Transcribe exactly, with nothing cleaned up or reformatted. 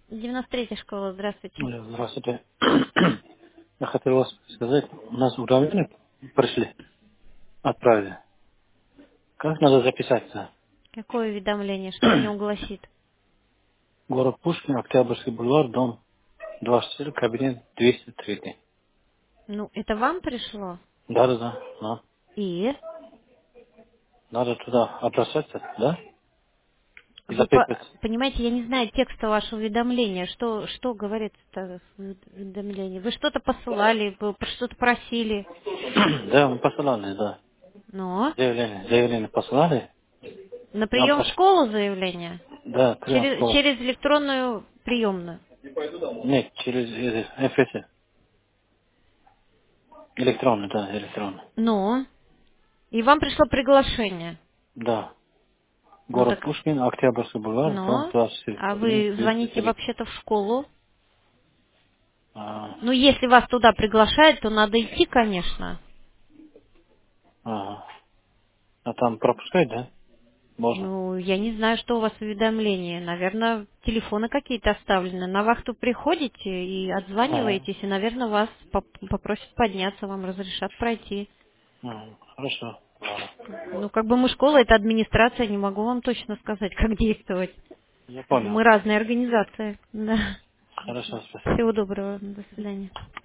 девяносто третья школа, здравствуйте. Алло, здравствуйте. Я хотел вас сказать, у нас уведомления пришли, отправили. Как надо записаться? Какое уведомление, что в нем гласит? Город Пушкин, Октябрьский бульвар, дом двадцать четыре, кабинет двести три. Ну, это вам пришло? Да, да, да. да. И? Надо туда обращаться, да? И Вы по- записываться. понимаете, я не знаю текста вашего уведомления. Что, что говорится в уведомлении? Вы что-то посылали, вы про что-то просили. Да, мы посылали, да. Но? Заявление, заявление посылали. На Я прием в прошу. школу заявление? Да, прием Через, школу. через электронную приемную? Нет, через эф эс. Электронный, да, электронный. Ну? И вам пришло приглашение? Да. Ну Город так, Пушкин, Октябрьский бульвар, дом ну? двадцать четыре, А кабинет вы двести звоните три. вообще-то в школу? А, Ну, если вас туда приглашают, то надо идти, конечно. ага. А там пропускать, да? Можно? Ну, я не знаю, что у вас уведомления. Наверное, телефоны какие-то оставлены. На вахту приходите и Ага. отзваниваетесь, и, наверное, вас поп- попросят подняться, вам разрешат пройти. Ага. Хорошо. Ладно. Ну, как бы мы школа, это администрация, не могу вам точно сказать, как действовать. Я понял. Мы разные организации. Да. Хорошо, спасибо. Всего доброго. До свидания.